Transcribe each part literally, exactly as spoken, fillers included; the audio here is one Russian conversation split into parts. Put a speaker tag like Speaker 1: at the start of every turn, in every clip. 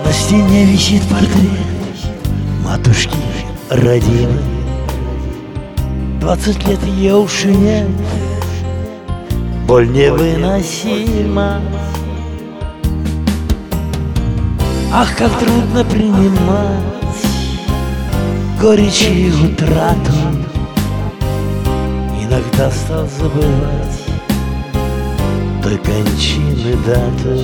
Speaker 1: На стене висит портрет матушки родимой. Двадцать лет ее уж нет, боль невыносима. Ах, как трудно принимать горечь и утрату. Иногда стал забывать той кончины дату.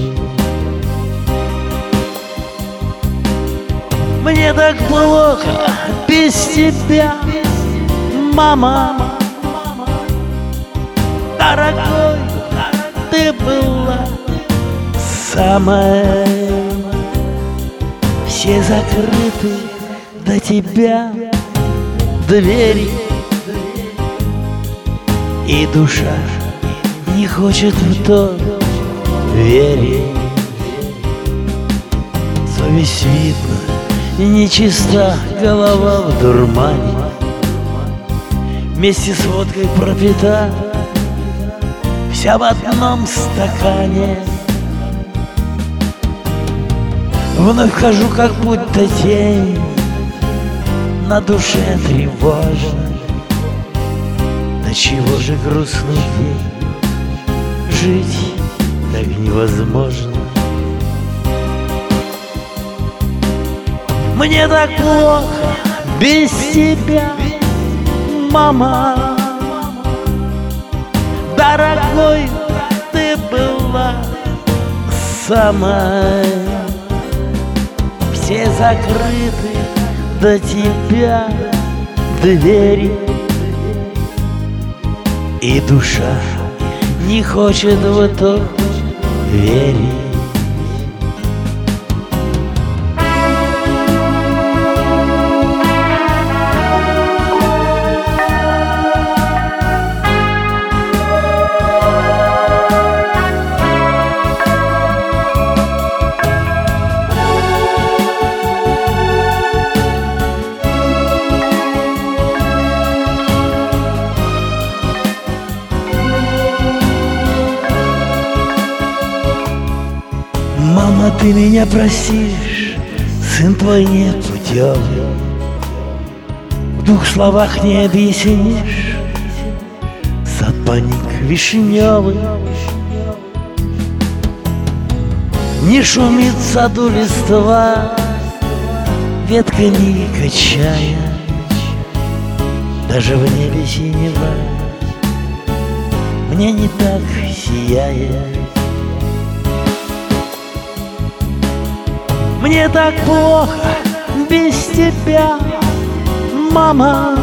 Speaker 1: Мне так плохо без тебя, мама. Дорогой, ты была самая. Все закрыты до тебя двери, и душа не хочет в то верить. Совесть видно, нечиста, голова в дурмане, вместе с водкой пропита, вся в одном стакане. Вновь хожу, как будто тень, на душе тревожно. Да чего же грустный день, жить так невозможно. Мне так плохо без тебя, мама. Дорогой, ты была самая. Все закрыты до тебя двери, и душа не хочет в это верить. Мама, ты меня простишь, сын твой непутевый. В двух словах не объяснишь сад паник вишневый. Не шумит в саду листва, ветка не качая, даже в небе синева мне не так сияет. Мне так плохо без тебя, мама.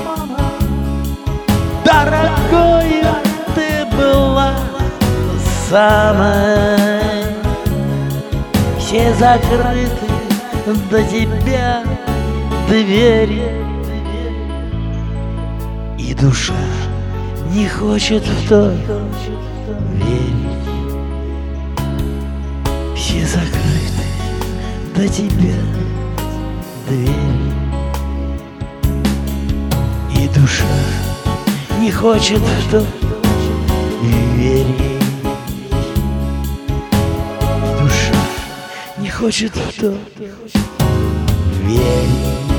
Speaker 1: Дорогая, ты была самая. Все закрыты до тебя двери, и душа не хочет в то верить. Все закрыты до тебя двери, и душа не хочет в то верить. Душа не хочет в то верить.